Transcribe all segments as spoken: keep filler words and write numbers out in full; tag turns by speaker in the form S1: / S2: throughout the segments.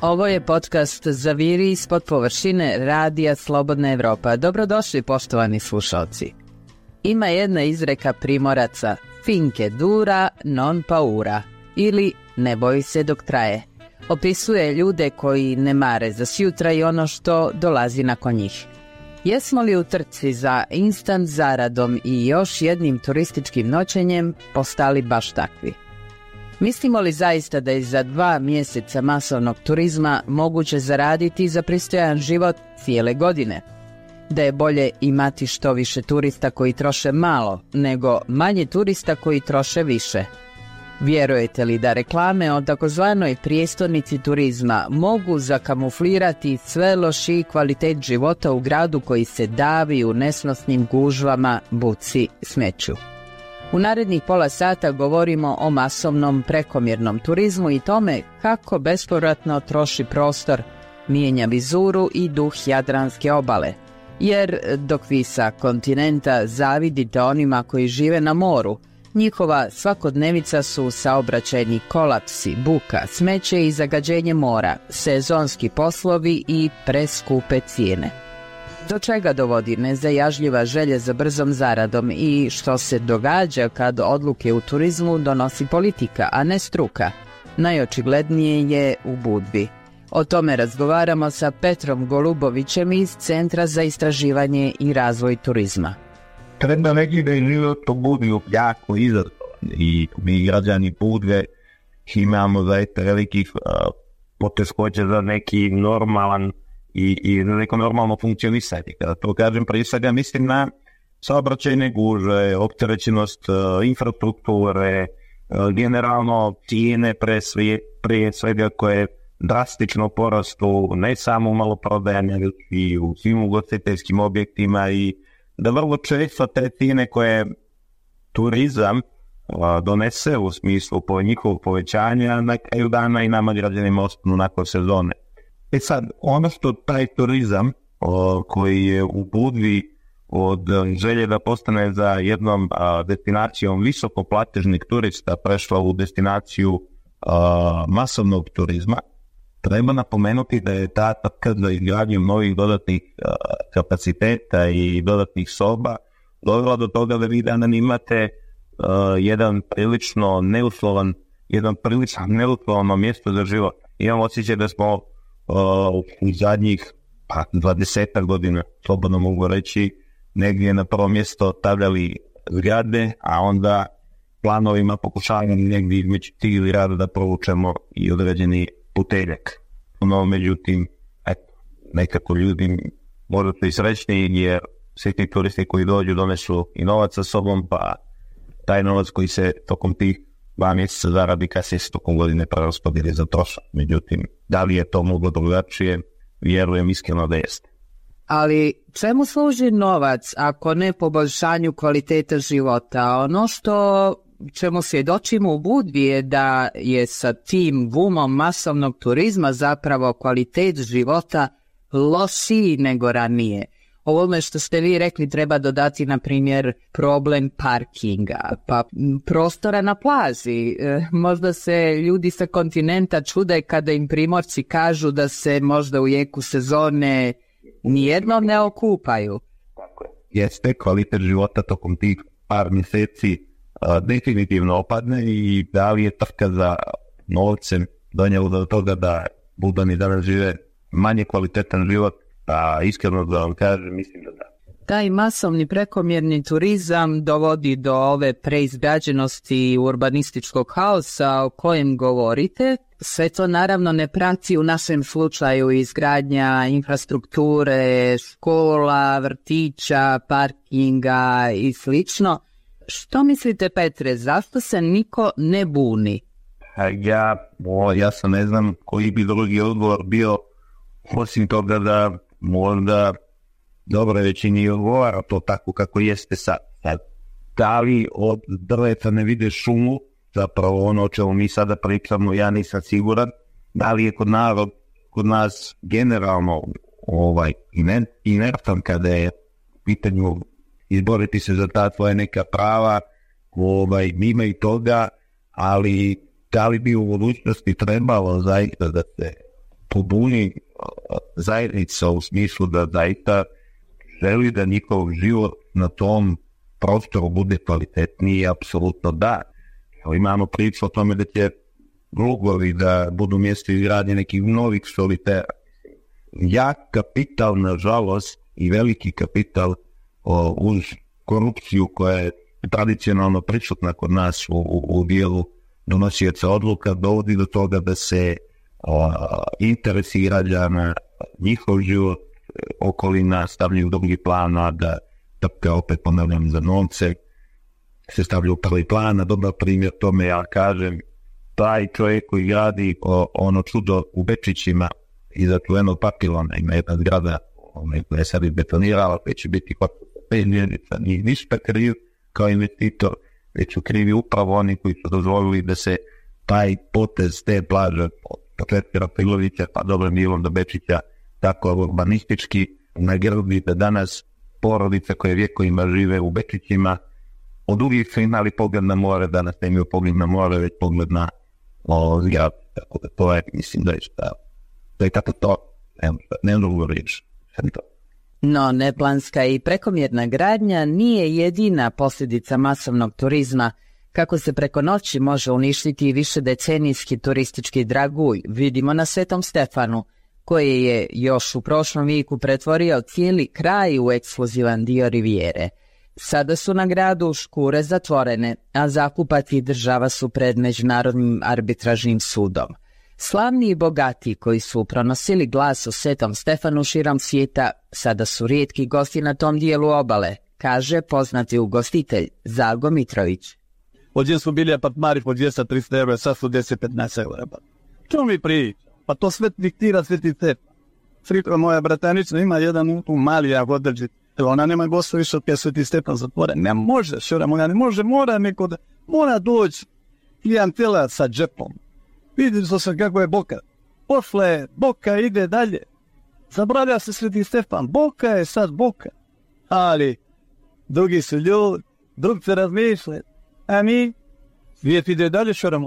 S1: Ovo je podcast Zaviri ispod površine radija Slobodna Evropa. Dobrodošli, poštovani slušalci. Ima jedna izreka Primoraca, finke dura non paura, ili ne boji se dok traje. Opisuje ljude koji ne mare za sjutra i ono što dolazi nakon njih. Jesmo li u trci za instant zaradom i još jednim turističkim noćenjem postali baš takvi? Mislimo li zaista da je za dva mjeseca masovnog turizma moguće zaraditi za pristojan život cijele godine? Da je bolje imati što više turista koji troše malo, nego manje turista koji troše više? Vjerujete li da reklame o takozvanoj prijestolnici turizma mogu zakamuflirati sve lošiji kvalitet života u gradu koji se davi u nesnosnim gužvama, buci, smeću? U narednih pola sata govorimo o masovnom prekomjernom turizmu i tome kako bespovratno troši prostor, mijenja vizuru i duh Jadranske obale. Jer dok vi sa kontinenta zavidite onima koji žive na moru, njihova svakodnevica su saobraćajni kolapsi, buka, smeće i zagađenje mora, sezonski poslovi i preskupe cijene. Do čega dovodi nezajažljiva želja za brzom zaradom i što se događa kad odluke u turizmu donosi politika, a ne struka? Najočiglednije je u Budvi. O tome razgovaramo sa Petrom Golubovićem iz Centra za istraživanje i razvoj turizma.
S2: Treba reći da je život u Budvi jako izazovan i mi građani Budve imamo zaista velikih uh, poteškoća za neki normalan i, i neko normalno funkcionisanje. Kada to kažem, prije svega mislim na saobraćajne gužve, opterećenost uh, infrastrukture, uh, generalno cijene pre sve, prije svega koje drastično porastu ne samo u maloprodajama, već i u svim ugostiteljskim objektima i da vrlo često te cijene koje turizam uh, donese u smislu po njihovog povećanja na kraju dana i nama građanima ostanu nakon sezone. E sad, ono što taj turizam uh, koji je u Budvi od želje da postane za jednom uh, destinacijom visokoplatežnih turista prešla u destinaciju uh, masovnog turizma, treba napomenuti da je ta trka za izgradnjom novih dodatnih uh, kapaciteta i dodatnih soba dovela do toga da vi danas imate uh, jedan prilično neuslovan, jedan prilično neuslovano mjesto za život. Imam osjećaj da smo uh, u zadnjih pa, dvadesetak godina, slobodno mogu reći, negdje na prvo mjesto stavljali zgrade, a onda planovima pokušavamo negdje između tih zgrada da provučemo i određeni puteljak. No, međutim, eto, nekako ljudi možda su i srećni jer svi ti turisti koji dođu donesu i novac sa sobom, pa taj novac koji se tokom tih dva mjeseca zaradi kasnije se tokom godine preraspodijeli za trošak. Međutim, da li je to moglo drugačije, vjerujem iskreno da jeste.
S1: Ali čemu služi novac ako ne poboljšanju kvaliteta života? Ono što čemu svjedočimo u Budvi je da je sa tim bumom masovnog turizma zapravo kvalitet života lošiji nego ranije. Ovome što ste vi rekli treba dodati, na primjer, problem parkinga, pa prostora na plaži. E, možda se ljudi sa kontinenta čude kada im Primorci kažu da se možda u jeku sezone nijednom ne okupaju.
S2: Tako je. Jeste, kvalitet života tokom tih par mjeseci Uh, definitivno opadne i da li je trka za novcem donijelo do toga da Budani danas žive manje kvalitetan život, a iskreno da vam kažem, mislim da da.
S1: Taj masovni prekomjerni turizam dovodi do ove preizgrađenosti urbanističkog haosa o kojem govorite. Sve to naravno ne prati u našem slučaju izgradnja infrastrukture, škola, vrtića, parkinga i slično. Što mislite, Petre, zašto se niko ne buni?
S2: Ja, o, ja sam ne znam koji bi drugi odgovor bio, osim toga da možda dobro većini odgovara to tako kako jeste sad. Da li od drveta ne vide šumu, zapravo ono o čemu mi sada pričamo, ja nisam siguran. Da li je kod narod, kod nas generalno ovaj, inertan kada je pitanju izboriti se za ta tvoja neka prava, ovaj, mimo i toga, ali da li bi u budućnosti trebalo zaista da se pobuni zajednica u smislu da zaista želi da njihov život na tom prostoru bude kvalitetniji, apsolutno da. Evo, imamo priču o tome da će Lugovi da budu mjesto izgradnje nekih novih solitera. Jak kapital, nažalost, i veliki kapital o, uz korupciju koja je tradicionalno prisutna kod nas u, u, u dijelu donosioca odluka, dovodi do toga da se o, interesi građana, njihov život, okolina stavljaju u drugi plan, a da, da opet ponavljam za novce, se stavljaju u prvi plan. A dobar primjer tome, ja kažem, taj čovjek koji gradi o, ono čudo u Bečićima iza čuvenog papilona, ima jedna zgrada koja je sad betonirala, koja će biti pet mjenica, nije ništa kriv kao investitor, već su krivi upravo oni koji su dozvolili da se taj potez te plaže od Petera Pilovića pa dobrim milom do Bečića tako urbanistički nagrbi da danas porodice koje vjekovima žive u Bečićima od uvijek su imali pogled na more, danas ne imaju pogled na more, već pogled na o, zgrad. Tako da to je, mislim da je šta, da je tako to, ne drugo riječ.
S1: No, neplanska i prekomjerna gradnja nije jedina posljedica masovnog turizma. Kako se preko noći može uništiti višedecenijski turistički dragulj, vidimo na Svetom Stefanu, koji je još u prošlom vijeku pretvorio cijeli kraj u ekskluzivan dio rivijere. Sada su na gradu škure zatvorene, a zakupac i država su pred Međunarodnim arbitražnim sudom. Slavni i bogati koji su pronosili glas o Svetom Stefanu širom svijeta, sada su rijetki gosti na tom dijelu obale, kaže poznati ugostitelj Zalgo Mitrović.
S3: Ovdje smo bili apartmani po dvjesto do tristo eura, sad su deset do petnaest eura. Čemu mi priča? Pa to sve diktira Sveti Stefan. Frika moja bratanica ima jedan u mali jak održi. Ona nema gosta više od Sveti Stefan zatvore. Ne može, šora moja, ne može, mora neko da, mora doći klijentela sa džepom. Vidite se kako je Boka. Pošle, Boka ide dalje. Zabravlja se Sveti Stefan. Boka je sad Boka. Ali drugi su ljudi, drugi se razmišljaju. A mi, svijet ide dalje, šoramo.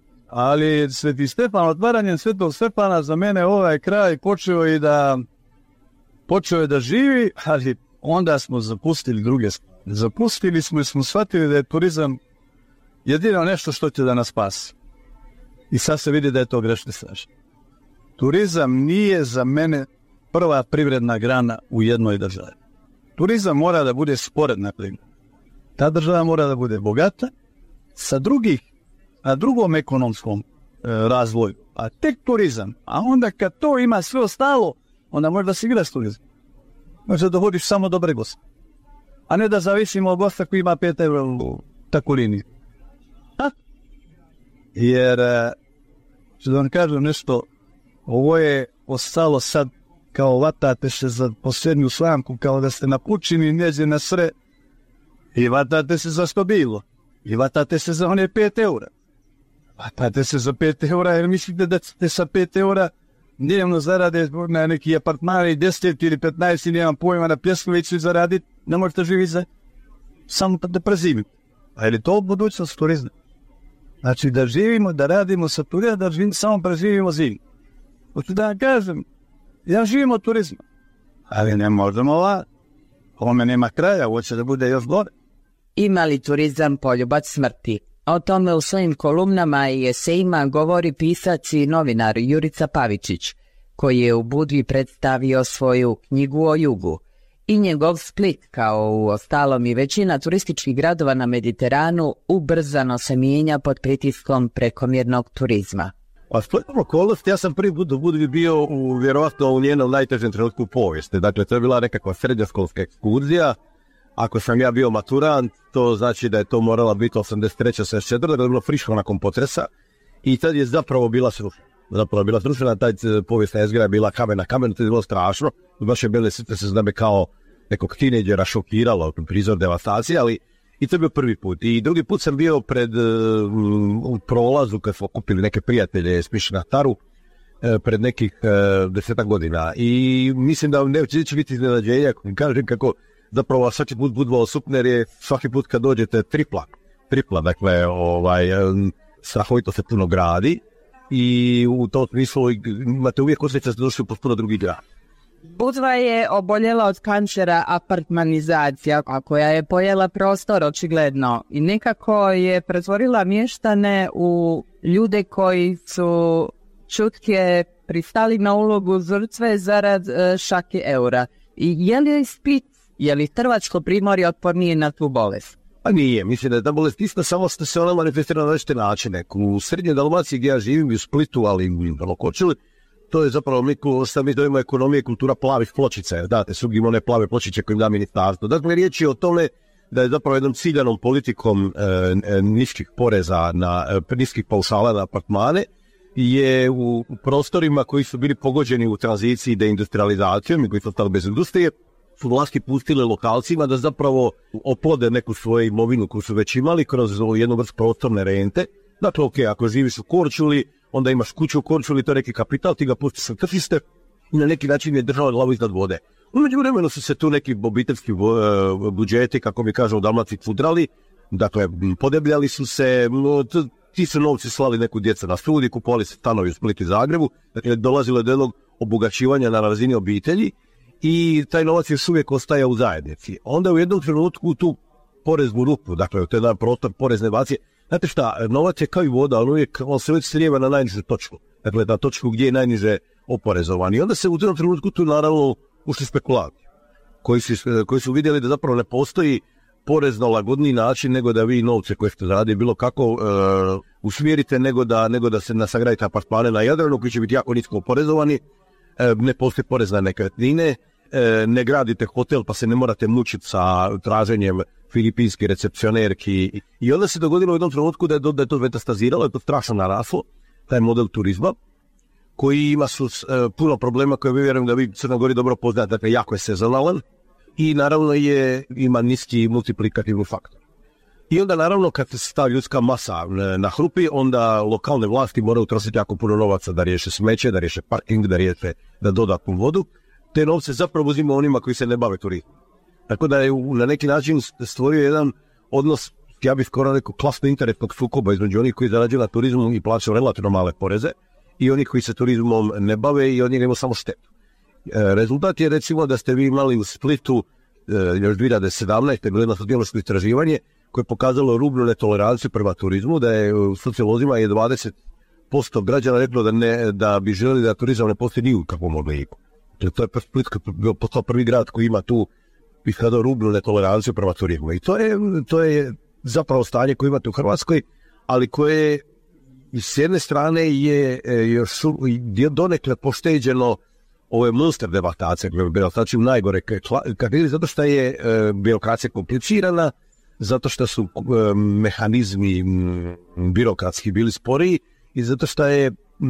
S3: Ali Sveti Stefan, otvaranjem Svetog Stefana za mene ovaj kraj počeo i da počeo je da živi, ali onda smo zapustili druge stvari. Zapustili smo i smo shvatili da je turizam jedino nešto što će da nas spasi. I sad se vidi da je to grešni strašno. Turizam nije za mene prva privredna grana u jednoj državi. Turizam mora da bude sporedna privredna. Ta država mora da bude bogata sa drugih, a drugom ekonomskom e, razvoju. A tek turizam. A onda kad to ima sve ostalo, onda može da se igra s turizam. Može da vodiš samo dobre goste. A ne da zavisimo od gosta koji ima pet eura u takvu liniju. Ha? Jer, ću da vam kažem nešto, ovo je ostalo sad kao vatate se za posljednju slamku, kao da ste na pučini njeđe na sre i vatate se za što bilo. I vatate se za one pet eura. Vatate se za pet eura jer mislite da ćete sa pet eura dnevno zarade na neki apartman i deset ili petnaest ili nemam pojma na Pjeskoviću zaraditi, ne možete živjeti za samo da prezimite. A je li to budućnost turizma? Znači da živimo, da radimo sa turizma, da živimo, samo preživimo zimu. Hoću da vam kažem, ja živim od turizma, ali ne možemo ova, ovome nema kraja, ovo će da bude još gore.
S1: Ima li turizam poljubac smrti? O tome u svojim kolumnama i esejima govori pisac i novinar Jurica Pavičić, koji je u Budvi predstavio svoju knjigu o jugu. I njegov Split, kao u ostalom i većina turističkih gradova na Mediteranu, ubrzano se mijenja pod pritiskom prekomjernog turizma.
S4: A Splitnom okolnosti, ja sam prvi put u Budvi bio u, vjerovatno u njenom najtežem trenutku u povijesti. Dakle, to je bila nekakva srednjoškolska ekskurzija. Ako sam ja bio maturant, to znači da je to morala biti osamdeset treće osamdeset četvrte da je bilo friško nakon potresa. I tad je zapravo bila srušena. Zapravo je bila srušena, taj povijesna jezgra je bila kamen na kamenu, to je bilo strašno. Baš je bile sitne se zname kao nekog tineđera šokiralo, prizor devastacije, ali i to je bio prvi put. I drugi put sam bio pred, u prolazu kad smo kupili neke prijatelje s Piši na Taru, pred nekih desetak godina. I mislim da neće biti iznenađenja, kažem kako zapravo svaki put Budva osupne, jer je svaki put kad dođete tripla, tripla, dakle, ovaj, strahovito se puno gradi i u tom smislu imate uvijek osjećaj da ste došli u potpuno drugi grad.
S1: Budva je oboljela od kancera apartmanizacija, a koja je pojela prostor očigledno i nekako je pretvorila mještane u ljude koji su čutke pristali na ulogu žrtve zarad e, šake eura. I je li Split, je li Hrvatsko primorje otpornije na tu bolest?
S4: Pa nije, mislim da je ta bolest ista, samo što se ona manifestira na različite načine. U srednjoj Dalmaciji gdje ja živim, u Splitu, ali i u Lokočili, to je zapravo mi, mi zovemo ekonomije kultura plavih pločica. Da, te su one plave pločiće koje im da ministarstvo. Dakle, riječ je o tome da je zapravo jednom ciljanom politikom e, niskih poreza, na, e, niskih paušala na apartmane, je u prostorima koji su bili pogođeni u tranziciji deindustrializacijom i koji su ostali bez industrije, su vlasti pustile lokalcima da zapravo oplode neku svoju imovinu koju su već imali kroz jednu vrstu prostorne rente. Dakle, ok, ako živiš u Korčuli, onda imaš kuću u Korčuli, to je neki kapital, ti ga pustiš na tržište i na neki način je država glavu iznad vode. U međuvremenu su se tu neki obiteljski budžeti, kako mi kažu u Dalmaciji, fudrali, dakle, podebljali su se, ti su novci slali neku djecu na studij, kupovali se stanovi u Splitu i Zagrebu, dakle, dolazilo je do jednog obogaćivanja na razini obitelji i taj novac još uvijek ostaje u zajednici. Onda u jednom trenutku tu poreznu rupu, dakle, to je jedan prostor porezne bacije. Znate šta, novac je kao i voda, on, uvijek, on se uvijek slijeva na najnižu točku, dakle, na točku gdje je najniže oporezovan. I onda se u jednom trenutku tu naravno ušli spekulanti, koji su, koji su vidjeli da zapravo ne postoji porezno lagodniji način nego da vi novce koje ste zaradili bilo kako e, usmjerite nego da, nego da se nasagradite apartmane na Jadranu koji će biti jako nisko oporezovani, e, ne postoji porez na nekretnine, e, ne gradite hotel pa se ne morate mučiti sa traženjem filipinski recepcionerki i onda se dogodilo u jednom trenutku da je, da je to metastaziralo, je to strašno naraslo, taj model turizma koji ima su, e, puno problema koje vi vjerujem da vi Crna Gori dobro poznate, dakle jako je sezonalan i naravno je, ima niski multiplikativni faktor. I onda naravno kad se ta ljudska masa nahrupi, onda lokalne vlasti moraju trošiti jako puno novaca da riješe smeće, da riješe parking, da riješe da dodatnu vodu. Te novce zapravo uzima onima koji se ne bave turizmom. Tako da je na neki način stvorio jedan odnos, ja bih skoro rekao, klasno interesnog sukoba između onih koji zarađuju na turizmu i plaćaju relativno male poreze i onih koji se turizmom ne bave i od njega imaju samo štetu. E, rezultat je recimo da ste vi imali u Splitu e, još dvije tisuće sedamnaeste. bilo jedno sociološko istraživanje koje je pokazalo rubnu netoleranciju prema turizmu, da je u sociolozima je dvadeset posto građana reklo da, ne, da bi željeli da turizam ne postoji ni u kakvom obliku. To je Split postao prvi grad koji ima tu iskazao rubnu netoleranciju prema turizmu. I to je, to je zapravo stanje koje imate u Hrvatskoj, ali koje s jedne strane je još donekle pošteđeno ove monster devastacije, znači najgore kategorije, zato što je e, birokracija komplicirana, zato što su e, mehanizmi m, birokratski bili sporiji i zato što je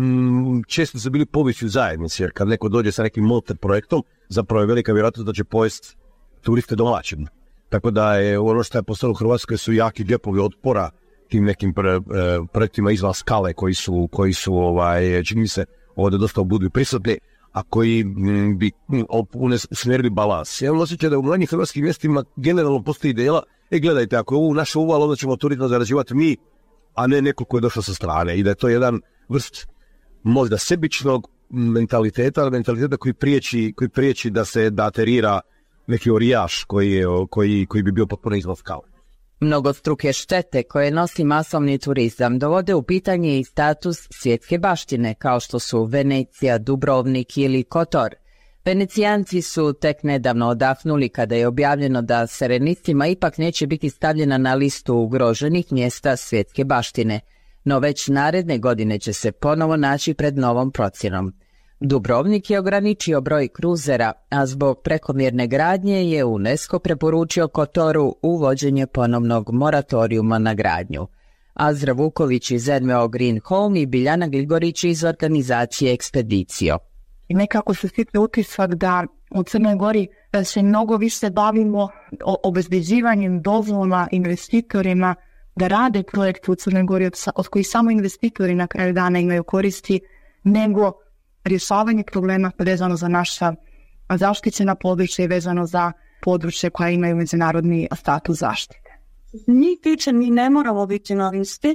S4: m, često su bili poviši u zajednici, jer kad neko dođe sa nekim monster projektom, zapravo je velika vjerojatnost da će pojesti turiste domaćin. Tako da je ono što je postalo u Hrvatskoj su jaki djepovi otpora tim nekim pre, pre, projektima izvan skale koji su, koji su ovaj, čini mi se, ovdje dosta budu prisutni, a koji m, bi usmjerili balans. Ja imam osjećaj da u manjih hrvatskim mjestima generalno postoji ideja, e gledajte, ako je ovo naše uval, onda ćemo turizam zarađivati mi, a ne neko ko je došao sa strane. I da je to jedan vrst možda sebičnog mentaliteta, ali mentaliteta koji priječi, koji priječi da se da aterira neki orijaš koji, je, koji, koji bi bio potpuno izvan skale.
S1: Mnogostruke štete koje nosi masovni turizam dovode u pitanje i status svjetske baštine, kao što su Venecija, Dubrovnik ili Kotor. Venecijanci su tek nedavno odahnuli kada je objavljeno da Serenistima ipak neće biti stavljena na listu ugroženih mjesta svjetske baštine, no već naredne godine će se ponovo naći pred novom procjenom. Dubrovnik je ograničio broj kruzera, a zbog prekomjerne gradnje je UNESCO preporučio Kotoru uvođenje ponovnog moratorijuma na gradnju. Azra Vuković iz N V O Green Home i Biljana Gligorić iz organizacije Ekspedicio.
S5: I nekako se stiče utisak da u Crnoj Gori se mnogo više bavimo obezbeđivanjem dozvola investitorima da rade projekte u Crnoj Gori od kojih samo investitori na kraju dana imaju koristi, nego rješavanje problema vezano za naša zaštićena područja i vezano za područje koja imaju međunarodni status zaštite.
S6: Njih tiče mi ne moramo biti na listi,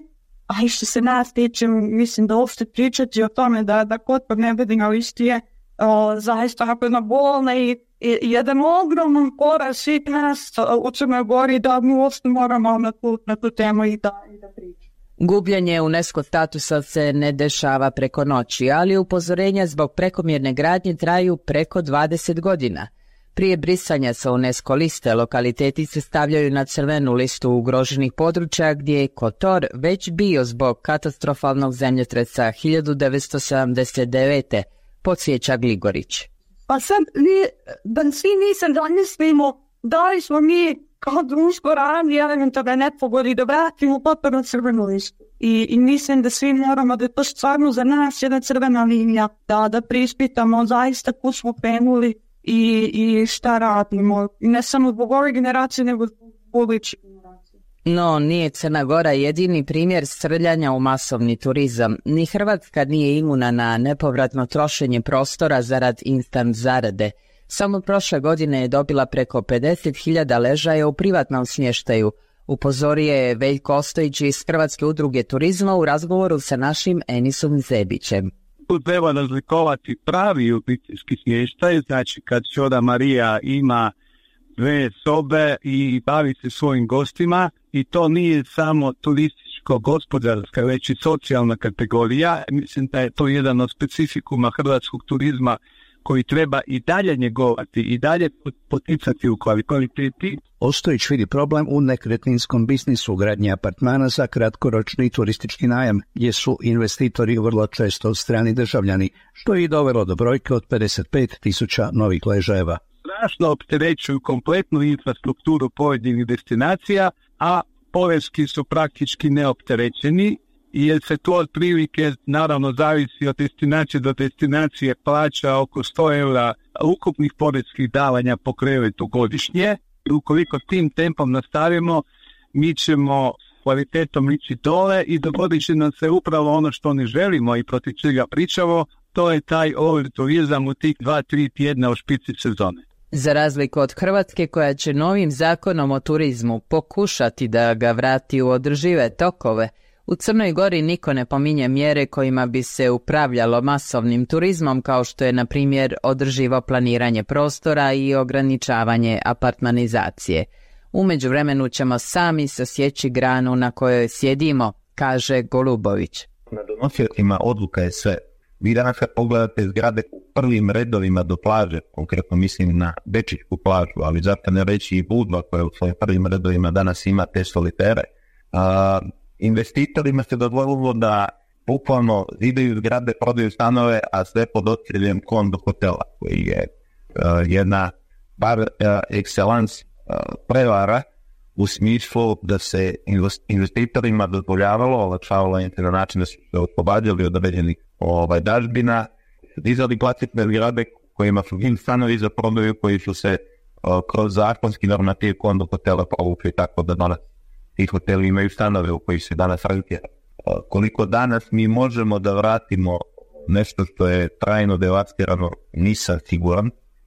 S5: a i što se nas tiče, mislim da uopšte pričati o tome da, da Kotor ne bude na listi je o, zaista napravljena bolna i, i jedan ogroman poraz svih nas u Crnoj Gori da mi uopšte moramo na tu, na tu temu i da, i da pričamo.
S1: Gubljenje UNESCO statusa se ne dešava preko noći, ali upozorenja zbog prekomjerne gradnje traju preko dvadeset godina. Prije brisanja sa UNESCO liste, lokaliteti se stavljaju na crvenu listu ugroženih područja gdje je Kotor već bio zbog katastrofalnog zemljotresa hiljadu devetsto sedamdeset devete. podsjeća Gligorić.
S5: Pa sad, vi, da svi mi se zamislimo da li smo mi kao društvo radi elementarne nepogodi da vratimo Kotor na crvenu listu. I, I mislim da svi moramo da je to stvarno za nas jedna crvena linija, da, da prispitamo zaista kud smo penuli i, i šta radimo. I ne samo zbog ove generacije, nego zbog budućih generacije.
S1: No, nije Crna Gora jedini primjer srljanja u masovni turizam. Ni Hrvatska nije imuna na nepovratno trošenje prostora zarad instant zarade. Samo prošle godine je dobila preko pedeset hiljada ležaja u privatnom smještaju, upozorio je Veljko Ostojić iz Hrvatske udruge turizma u razgovoru sa našim Enisom Zebićem.
S3: Tu treba razlikovati pravi obiteljski smještaj, znači kad Čoda Marija ima dve sobe i bavi se svojim gostima, i to nije samo turističko-gospodarska, već i socijalna kategorija. Mislim da je to jedan od specifikuma hrvatskog turizma koji treba i dalje njegovati i dalje poticati u kvaliteti.
S6: Ostojić vidi problem u nekretninskom biznisu gradnje apartmana za kratkoročni turistički najam, gdje su investitori vrlo često strani državljani, što je i dovelo do brojke od pedeset pet tisuća novih ležajeva.
S3: Strašno opterećuju kompletnu infrastrukturu pojedinih destinacija, a porezki su praktički neopterećeni, jer se to otprilike, naravno, zavisi od destinacije do destinacije, plaća oko sto eura ukupnih porezkih davanja po krevetu godišnje. Ukoliko tim tempom nastavimo, mi ćemo kvalitetom ići dole i dogodit će nam se upravo ono što ne želimo i protiv čega pričamo, to je taj overturizam u tih dva, tri tjedna u špici sezone.
S1: Za razliku od Hrvatske, koja će novim zakonom o turizmu pokušati da ga vrati u održive tokove, u Crnoj Gori niko ne pominje mjere kojima bi se upravljalo masovnim turizmom, kao što je, na primjer, održivo planiranje prostora i ograničavanje apartmanizacije. U međuvremenu ćemo sami sasjeći granu na kojoj sjedimo, kaže Golubović.
S2: Na donosiocima odluka je sve. Vi danas kad pogledate zgrade u prvim redovima do plaže, konkretno mislim na Bečićku plažu, ali zato ne reći i Budva koja u svojim prvim redovima danas ima te solitere, a, investitorima se dozvolilo da bukvalno zidaju zgrade, prodaju stanove, a sve pod okriljem kondo hotela, koji je uh, jedna par uh, excellence uh, prevara u smislu da se investitorima dozvoljavalo, olakšavalo im se na način da su se oslobađali od određenih ovaj, dažbina, dizali klasične zgrade kojima su im stanovi za prodaju, koji su se uh, kroz zakonski normativ kondo hotela provukli tako da danas ti hoteli imaju stanove u koji se danas razvija. Koliko danas mi možemo da vratimo nešto što je trajno devastirano, nisam siguran.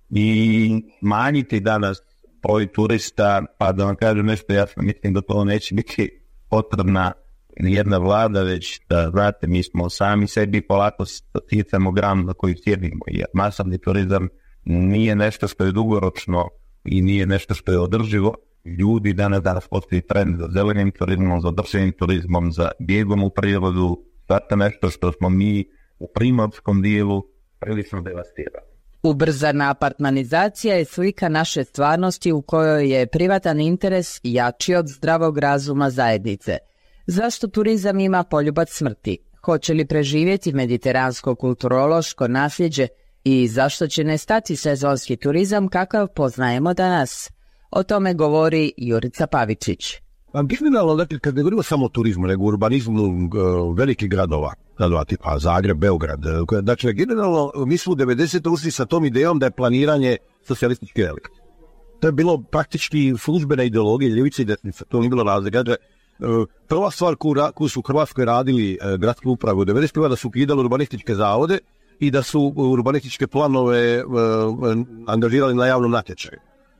S2: I manjiti danas broj turista, pa da vam kažem nešto, ja mislim da to neće biti potrebna jedna vlada, već da, znate, mi smo sami sebi polako sticamo gram na koju sjedimo, jer masovni turizam nije nešto što je dugoročno i nije nešto što je održivo. Ljudi danas, danas postoji trend za zelenim turizmom, za održivim turizmom, za bijegom u prirodu, zato nešto što smo mi u primorskom dijelu prilično devastirali.
S1: Ubrzana apartmanizacija je slika naše stvarnosti u kojoj je privatan interes jači od zdravog razuma zajednice. Zašto turizam ima poljubac smrti? Hoće li preživjeti mediteransko kulturološko nasljeđe i zašto će nestati sezonski turizam kakav poznajemo danas? O tome govori Jurica Pavičić.
S4: Pa generalno, dakle, kad ne govorimo samo o turizmu, nego urbanizmu uh, velikih gradova, gradova tipa Zagreb, Beograd, dakle, generalno, mi smo u devedesetih ušli sa tom idejom da je planiranje socijalistički relik. To je bilo praktički službena ideologija, ljevice i desnice, to nije bilo razlika. Dakle, uh, prva stvar koju, koju su u Hrvatskoj radili uh, gradske uprave u devedesetih da su ukidali urbanističke zavode i da su urbanističke planove uh, angažirali na javnom natječaju.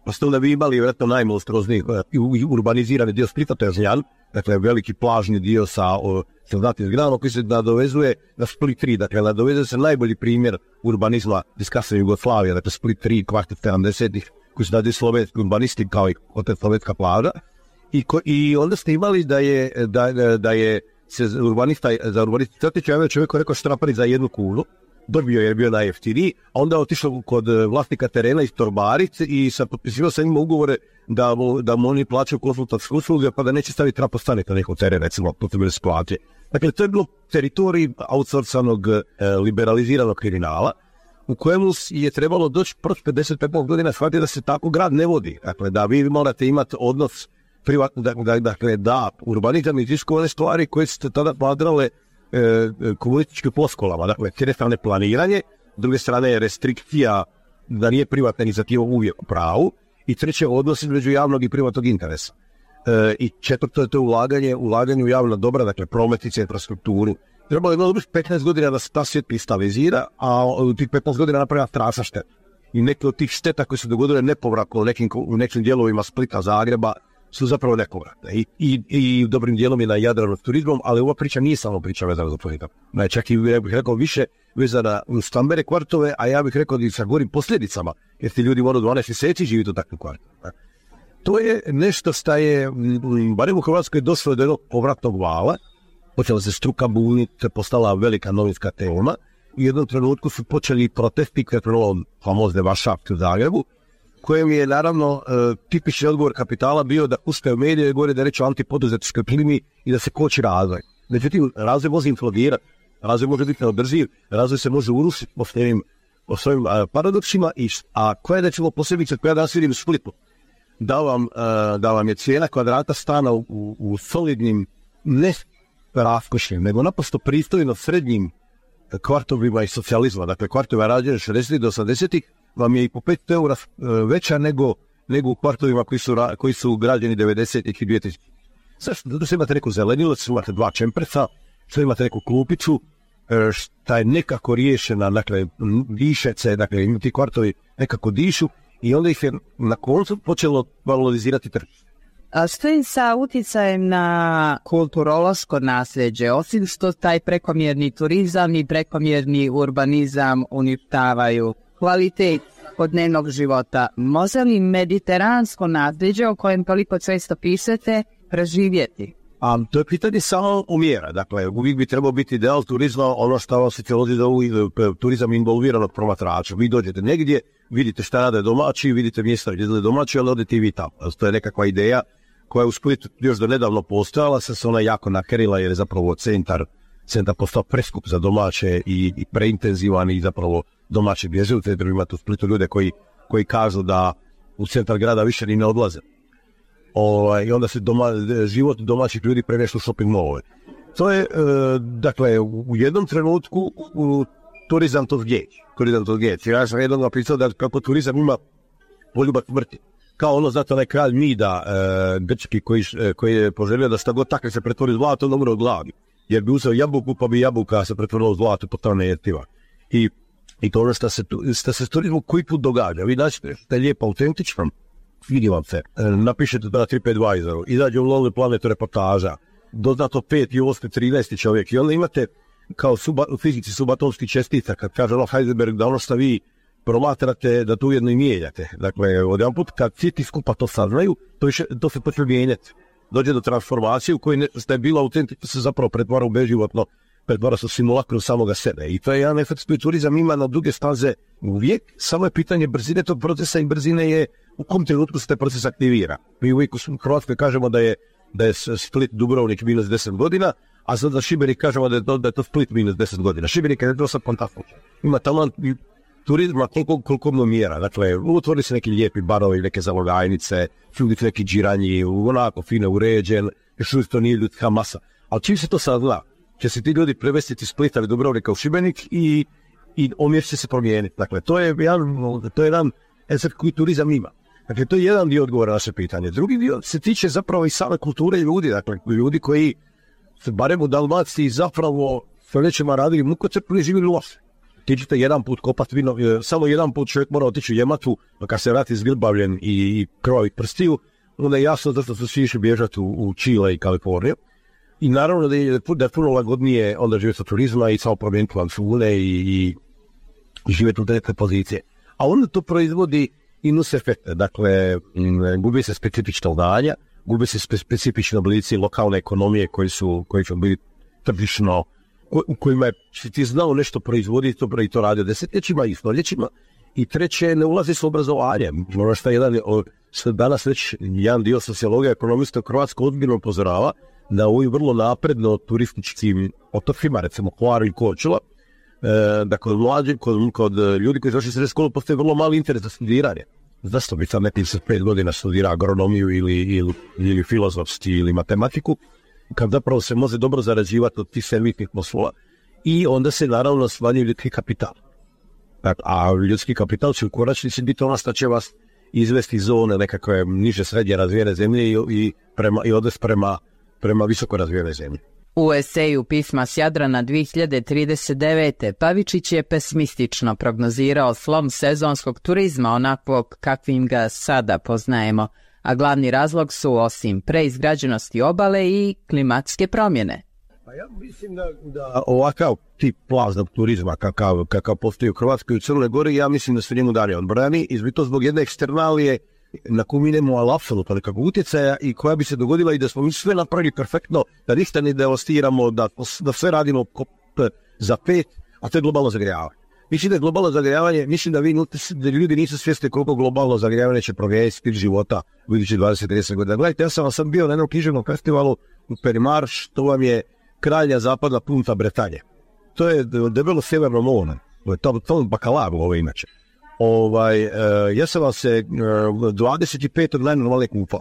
S4: pa ste onda vi imali vjerojatno najmonstruozniji urbanizirani dio Splita, to je Zljan, dakle veliki plažni dio sa, sa znatim zgradama koji se nadovezuje na Split tri, dakle nadovezuje se najbolji primjer urbanizma diskasne Jugoslavije, dakle Split tri, kvart sedamdesetih, koji su dali slovenski urbanisti kao i hotel Slovenska plaža, i, ko, i onda ste imali da je, da, da je se urbanista, za urbanista Crtića javio čovjek koji je rekao štrapali za jednu kunu, dobio jer je bio najjeftiniji, a onda je otišao kod vlasnika terena iz Torbarice i sam potpisivao sa njima ugovore da mu, da mu oni plaćaju konsultantske usluge pa da neće staviti trapostanik na nekog terena, recimo, to se bili splaće. Dakle, to je bilo teritorij outsourcanog e, liberaliziranog kriminala u kojemu je trebalo doći proći pedeset do petnaest godina shvatiti da se tako grad ne vodi. Dakle, da vi morate imati odnos privatno, dakle, dakle da urbanizam i one stvari koje ste tada smatrale e, komunističkim floskulama. Dakle, s jedne strane planiranje, s druge strane je restrikcija da nije privatna inicijativa uvijek u pravu i treće odnos između javnog i privatnog interesa. E, I četvrto je to ulaganje, ulaganje u javna dobra, dakle prometnice, infrastrukturu. Trebalo je bilo petnaest godina da se ta svijet kristalizira, a u tih petnaest godina napravila strašna šteta. I neke od tih šteta koje se dogodile nepovratno u nekim, u nekim dijelovima Splita, Zagreba, su zapravo nepovratne. I, i, i dobrim dijelom je na Jadranu s turizmom, ali ova priča nije samo priča vezana za turizam. Ne, čak i ja bih rekao više vezana u stambene kvartove, a ja bih rekao i sa gorim posljedicama, jer ti ljudi moraju dvanaest mjeseci živjeti u takvim kvartovima. To je nešto što je, barem u Hrvatskoj, došlo do jednog povratnog vala. Počela se struka buniti, postala velika novinska tema. U jednom trenutku su počeli protesti, krenulo famozne Varšavke u Zagrebu, kojem je naravno e, tipični odgovor kapitala bio da puštaju medije i govore da je reč o antipoduzetičkoj klimi i da se koči razvoj. Međutim, razvoj može implodirat, razvoj može biti neodrživ, razvoj se može urušiti po svojim, po svojim a, paradoksima, i, a koja je recimo posebice koja danas vidim u Splitu, da vam, a, da vam je cijena kvadrata stana u, u, u solidnim, ne raskošnim, nego naprosto pristojno srednjim kvartovima i socijalizma, dakle kvartova rađene šezdesetih do osamdesetih, vam je i po pet eura veća nego, nego u kvartovima koji su, koji su građeni devedesetih i dvije tisuće. Zašto? Zato što imate neku zelenilac, imate dva čempresa, što imate neku klupicu, šta je nekako riješena, dakle, dišece, dakle, ti kvartovi nekako dišu i onda ih je na koncu počelo valorizirati tržište.
S1: A što je sa utjecajem na kulturološko nasljeđe, osim što taj prekomjerni turizam i prekomjerni urbanizam uništavaju kvalitet dnevnog života, može li mediteransko nasljeđe o kojem toliko često pišete preživjeti?
S4: A, to je pitanje samo umjera. Dakle, uvijek bi trebao biti ideal turizma, ono što vam sociolozi zovu turizam involviranog promatrača. Vi dođete negdje, vidite šta rade domaći, vidite mjesta gdje je domaći, ali odete i vi tamo. To je nekakva ideja koja je u Splitu još do nedavno postojala, sad se ona jako nakerila jer je zapravo centar, centar postao preskup za domaće i, i preintenzivan i zapravo domaći bježe u centru. Imate u Splitu ljude koji, koji kažu da u centar grada više ni ne odlaze. O, i onda se doma, život domaćih ljudi premješta u shopping mallove. To je, e, dakle, u jednom trenutku u, turizam to zgeći. Turizam to zgeći. Ja sam jednom napisao da kako turizam ima poljubac smrti. Kao ono, znate, onaj kralj Mida, e, grčki, koji, e, koji je poželio da šta god takve se pretvori u zlato, on umre od gladi. Jer bi uzeo jabuku, pa bi jabuka se pretvorila u zlato, potpuno nejetiva. I, i to ono što se, što se s turizmom koji put događa. Vi naćete što je lijepo, autentično, vidi vam se, e, napišete to na TripAdvisoru, izađe u Lonely Planetu reportaža, doznato pet i osam, trinaest čovjek, i onda imate kao suba, u fizici subatomskih čestica, kad kaže ono Heisenberg da ono što vi promatrate, da to ujedno i mijenjate. Dakle, od jedan put kad svi ti skupa to saznaju, to, više, to se počne mijenjati. Dođe do transformacije u kojoj ste bilo autentično, se zapravo pretvara u beživotno, pretvara se u simulakru samoga sebe. I to je jedan efekt koji turizam ima na duge staze uvijek, samo je pitanje brzine tog procesa i brzine je u kom trenutku se taj proces aktivira. Mi uvijek u Hrvatskoj kažemo da je, da je Split Dubrovnik minus deset godina, a sad za Šibenik kažemo da je to, da je to Split minus deset godina. Šibenik je to sad fantastično. Ima talent turizma koliko, koliko mno mjera. Dakle, utvori se neki lijepi barovi, neke zalogajnice, čudi se neki džiranji, onako fino uređen, još uvijek to nije ljudska masa. Ali čim se to sad zna, će se ti ljudi prevestiti iz Splita ili Dubrovnika u Šibenik i, i omjer će se promijeniti. Dakle, to je jedan, to je jedan efekt koji turizam ima. Dakle, to je jedan dio odgovora na naše pitanje. Drugi dio se tiče zapravo i same kulture ljudi, dakle, ljudi koji se barem u Dalmaciji zapravo stoljećima radili mukotrpno i živjeli loše. ti ćete jedan put kopati vino, samo jedan put čovjek mora otići u Jematu, kad se vrati zgrbavljen i, i krvavih prstiju, onda je jasno da su svi išli bježati u, u Čile i Kaliforniju. I naravno da je, da je puno lagodnije onda živjeti od turizma i samo promijeniti lancune i, i, i živjeti u neke pozicije. A onda to proizvodi i nus efekte, dakle, gubi se specifična udanja, gubi se spe, specifični oblici lokalne ekonomije koji su, koji su bili tržišno, u kojima je ti znao nešto proizvoditi, to i to radio desetljećima i stoljećima. I treće, ne ulazi s obrazovanjem. Možda šta jedan, danas već jedan dio sociologija ekonomista u Hrvatskoj ozbiljno upozorava da u ovim vrlo napredno turističkim otocima, recimo Hvar i Korčula, e, da kod mlađi, kod, kod ljudi koji završi srednju školu postoji vrlo mali interes za studiranje. Zašto bi sad neki se pet godina studira agronomiju ili, ili, ili filozofski ili matematiku, kad zapravo se može dobro zarađivati od tih servisnih poslova. I onda se naravno smanjuje ljudski kapital. A ljudski kapital će u konačnici biti ono što će vas izvesti iz zone nekakve niže srednje razvijene zemlje i, i, prema, i odvesti prema, prema visoko razvijene zemlje.
S1: U eseju Pisma s Jadrana dvije hiljade trideset devete. Pavičić je pesimistično prognozirao slom sezonskog turizma onakvog kakvim ga sada poznajemo, a glavni razlog su osim preizgrađenosti obale i klimatske promjene.
S4: Pa ja mislim da, da ovakav tip plaznog turizma kakav, kakav postoji u Hrvatskoj i u Crnoj Gori, ja mislim da su njemu dalje odbrani i to zbog jedne eksternalije na koju mi nemamo ali apsolutno nekakvog utjecaja i koja bi se dogodila i da smo mi sve napravili perfektno, da ništa ne devastiramo, da, da sve radimo za pet, a to je globalno zagrijavanje. Mislim da je globalno zagrijavanje, mislim da, vi, da ljudi nisu svjesni koliko globalno zagrijavanje će promijeniti stil života u idućih dvadeset do trideset godina. Gledajte, ja sam, sam bio na jednom književnom festivalu u Perimarš, to vam je krajnja zapadna punta Bretanje. To je debelo sjeverno more, to, to je bakalar ovo inače. Ovaj, uh, ja sam vam se uh, dvadeset petog najnormalnije kupao,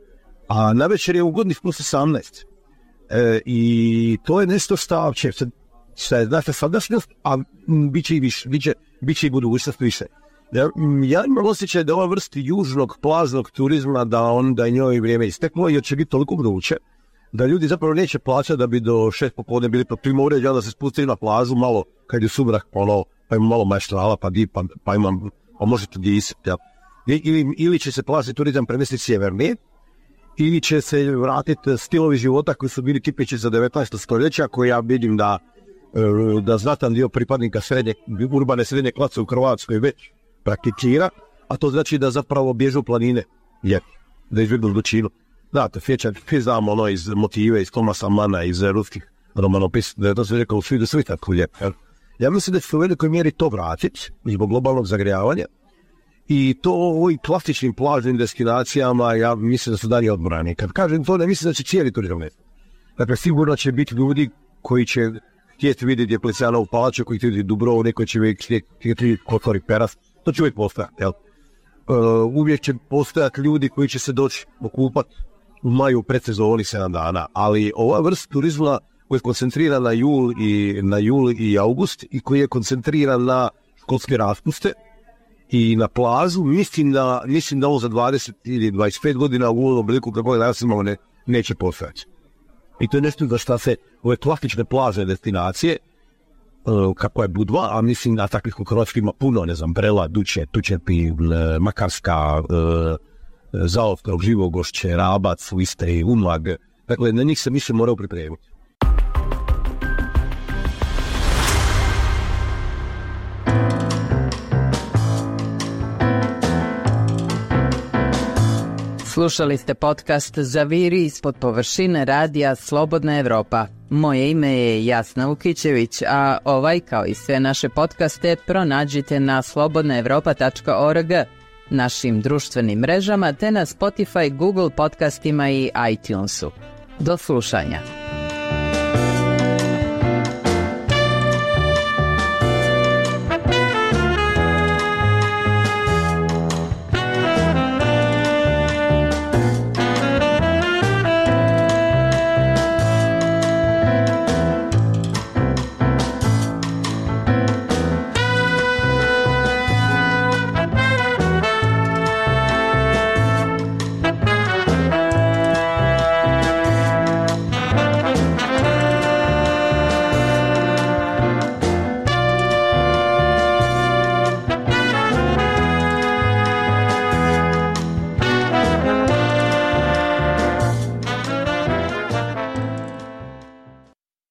S4: a na večer je ugodnih plus osamnaest. Uh, I to je nešto stavče, se, znate, sadašnjost, a m, bit će i više, bit će, bit će i budućnost više. Ja, m, ja imam osjećaj da ova vrsti južnog plaznog turizma, da on, da je njoj vrijeme isteklo, jer će biti toliko vruće, da ljudi zapravo neće plaćati da bi do šest popodne bili pod primorje, da se spustili na plažu malo, kad je sumrak, ono, pa ima malo maštrala, pa di, pa, pa imam, pa možete disati, ja. Ili, ili će se plažni turizam premestiti sjevernije, ili će se vratiti stilovi života koji su bili tipični za devetnaesto stoljeća, koji ja vidim da, da znatan dio pripadnika srednje, urbane srednje klase u Hrvatskoj već praktikira, a to znači da zapravo bježu planine, je, da izbjegnu zločinu. Znate, fječan, znamo ono iz motive, iz Tomasa Mana, iz ruskih romanopisa, da je to sve rekao u svijetu svi tako lijepo. Ja mislim da će se u velikoj mjeri to vratiti zbog globalnog zagrijavanja i to u ovim klasičnim plažnim destinacijama ja mislim da su dalje odbrani. Kad kažem to, ne mislim da će cijeli turizam nestati. Dakle, sigurno će biti ljudi koji će htjeti vidjeti Dioklecianovu palaču, koji će vidjeti Dubrovnik, koji će vidjeti Kotor i Peras. To će uvijek postojati, jel? Uh, uvijek će postojati ljudi koji će se doći okupati u maju predsezoni sedam dana, ali ova vrsta turizma koji je koncentriran na jul i na jul i august i koji je koncentriran na školske raspuste i na plažu, mislim da mislim da ovo za dvadeset ili dvadeset pet godina u ovom obliku kako danas imamo ne, neće postojati. I to je nešto za šta se ove klasične plažne destinacije kako je Budva, a mislim da takvih u Hrvatskoj ima puno, ne znam, Brela, Duče, Tučepi, Makarska, Zaostrog, Živogošće, Rabac, u Istri, Umag. Dakle, na njih se mislim morao pripremiti.
S1: Slušali ste podcast Zaviri ispod površine radija Slobodna Evropa. Moje ime je Jasna Vukićević, a ovaj kao i sve naše podcaste pronađite na slobodna evropa tačka org, našim društvenim mrežama te na Spotify, Google podcastima i iTunesu. Do slušanja.